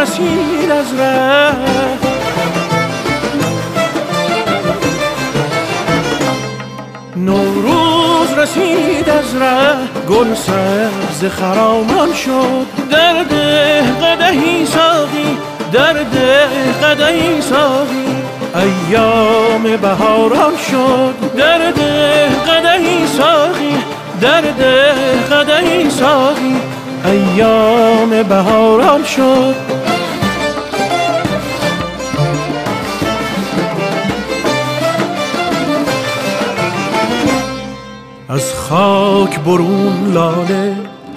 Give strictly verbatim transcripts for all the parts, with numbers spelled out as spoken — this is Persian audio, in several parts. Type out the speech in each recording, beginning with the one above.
رسید از ره، نوروز رسید از ره، گل سبز خرامان شد. در ده قدحی ساقی، در ده قدحی ساقی، ایام بهاران شد. در ده قدحی ساقی، در ده قدحی ساقی، ایام بهاران شد. از خاک برون لاله،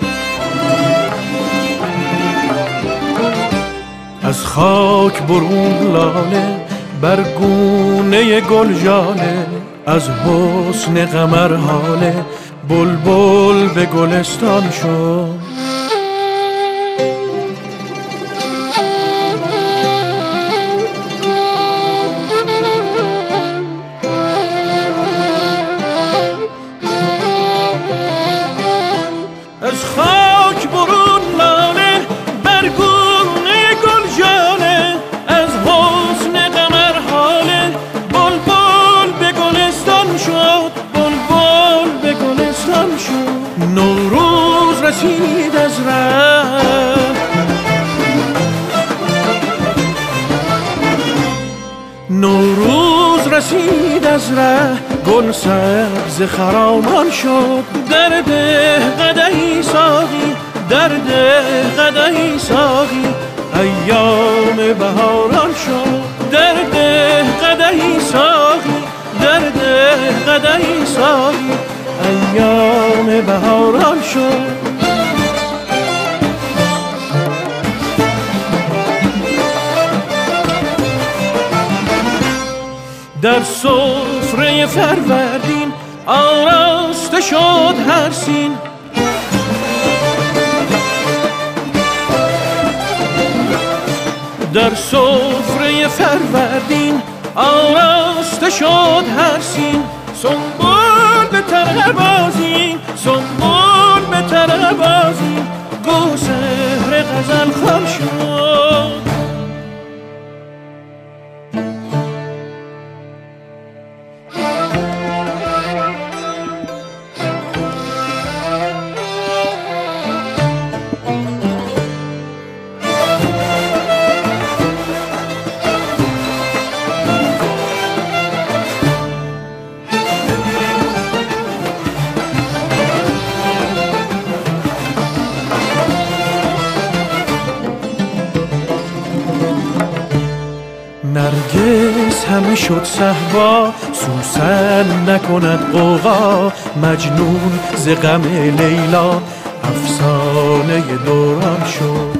از خاک برون لاله، بر گونه گل ژاله. از حسن قمر هاله، بلبل به گلستان شد. از خاک برون لاله، بر گونه گل ژاله. از حسن قمر هاله، بلبل به گلستان شد. بلبل به گلستان شد. نوروز رسید از ره، نوروز رسید از ره، گل سبز خرامان شد. در ده قدحی ساقی، در ده قدحی ساقی، ایام بهاران شد. در ده قدحی ساقی، در ده قدحی ساقی، ایام بهاران شد. در سفره فروردین آراسته شد هر سین. در سفره فروردین آراسته شد هر سین. سنبول به طرح بازین، سنبول به طرح بازین، گو سحر غزل خوان شد. نرگس همه شد صهبا، سوسن نکند غوغا. مجنون ز غم لیلا، افسانه دوران شد.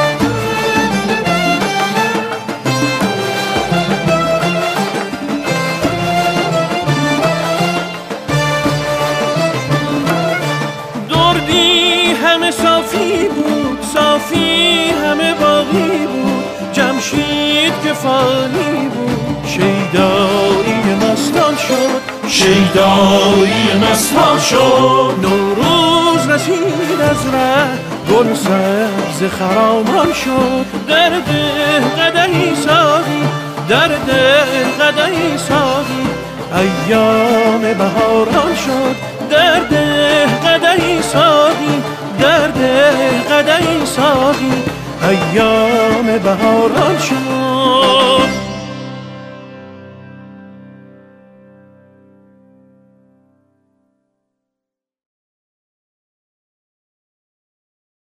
دردی همه صافی بود، صافی همه باقی بود. جمشید که فانی بود، شیدایی مستان شد. شیدایی مستان شد. نوروز رسید از ره، گل سبز خرامان شد. در ده قدحی ساقی، در ده قدحی ساقی، ایام بهاران شد. در ده قدحی ساقی، در ده قدحی ساقی، ایام بهاران شد.